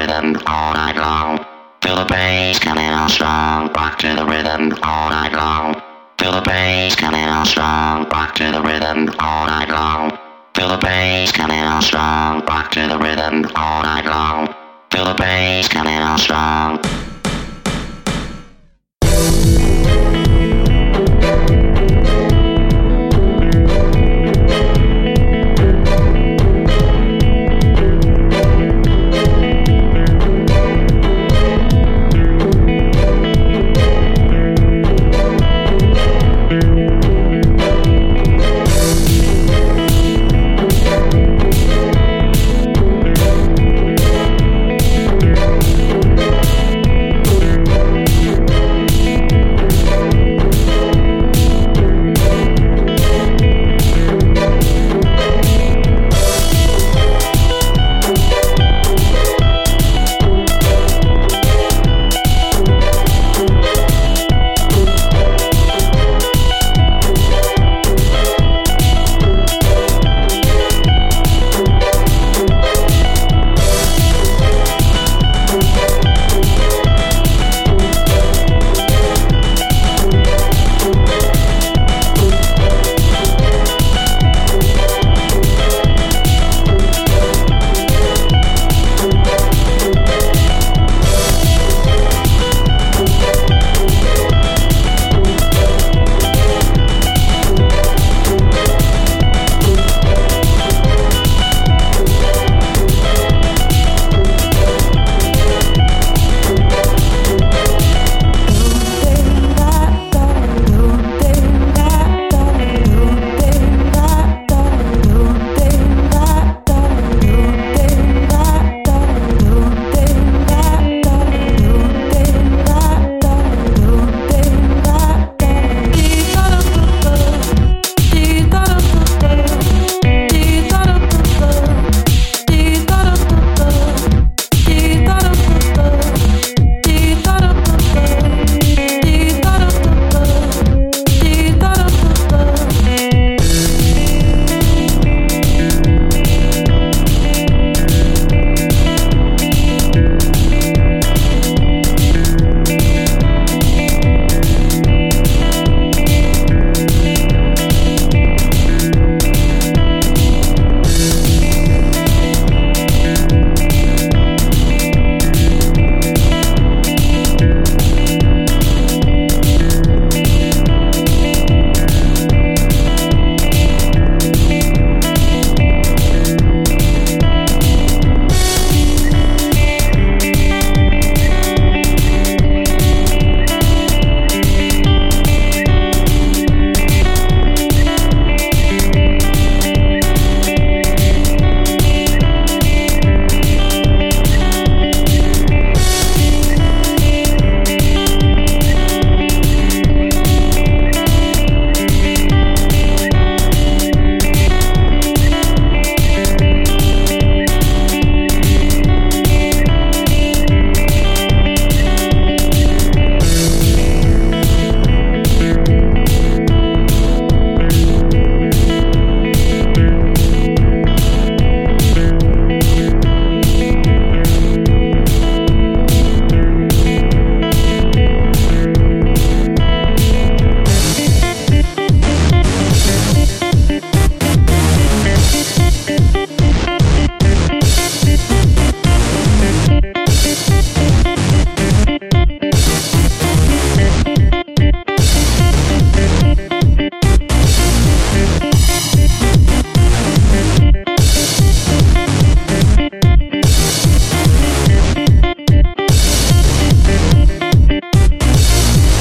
rhythm all night long. Feel the bass coming on strong, rock to the rhythm all night long. Feel the bass coming on strong, rock to the rhythm all night long. Feel the bass coming on strong, rock to the rhythm all night long. Feel the bass coming on strong.